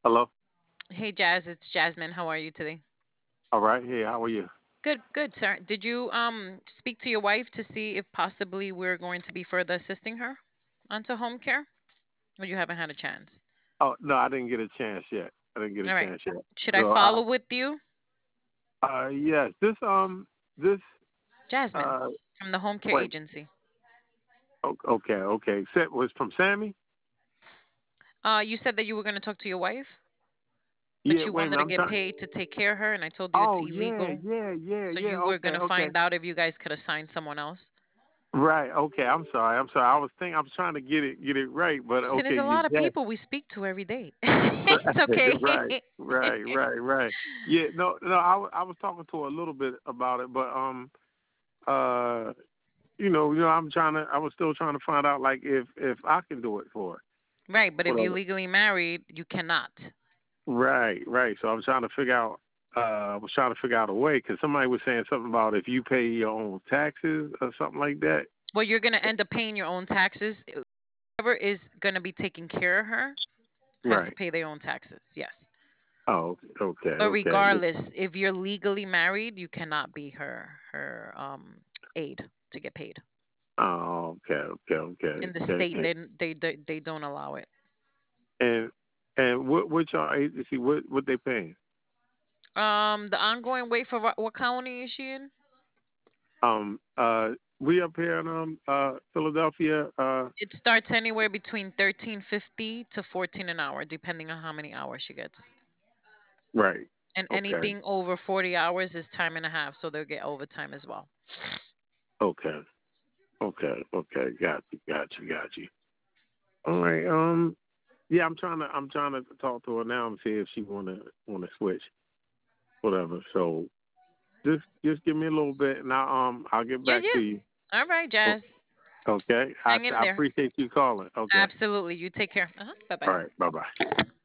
Hello. Hey Jazz, it's Jasmine. How are you today? All right. Hey, how are you? Good, good, sir. Did you speak to your wife to see if possibly we're going to be further assisting her onto home care? Or you haven't had a chance? Oh no, I didn't get a chance yet. I didn't get a All right. chance yet. Should I So, follow with you? yes, this, Jasmine uh, from the home care wait. agency. Okay, okay. Was from Sammy? You said that you were going to talk to your wife, but Yeah. you Wait a wanted minute. to I'm get trying. paid to take care of her, and I told you it's Oh yeah, illegal. yeah, yeah, So yeah. you were Okay, going to okay. find out if you guys could assign someone else. Right. Okay. I'm sorry. I'm sorry. I was trying to get it right, but See, okay. there's a You lot of yes. people we speak to every day. It's okay. Right. Right. Right. Right. Yeah. No. No. I was talking to her a little bit about it, but uh I was still trying to find out like if I can do it for her. Right, but if you're Whatever. legally married, you cannot. Right, right. So I was trying to figure out a way because somebody was saying something about if you pay your own taxes or something like that. Well, you're going to end up paying your own taxes. Whoever is going to be taking care of her has to Right. pay their own taxes. Yes. Oh, okay, But okay. regardless, if you're legally married, you cannot be her aide to get paid. Oh, okay, okay, okay, In the okay. state, they don't allow it. And and what y'all agency what they paying? The ongoing wait for what county is she in? We up here in Philadelphia. It starts anywhere between 13.50 to 14 an hour, depending on how many hours she gets. Right. And Okay. anything over 40 hours is time and a half, so they'll get overtime as well. Okay. Okay. Okay. Got you. All right. Yeah, I'm trying to talk to her now and see if she wanna switch, whatever. So just give me a little bit, and I'll get Yeah, back to yeah. you. All right, O- Jazz. Okay. I Hang in I there. appreciate you calling. Okay. Absolutely. You take care. Bye All bye. right. Bye bye.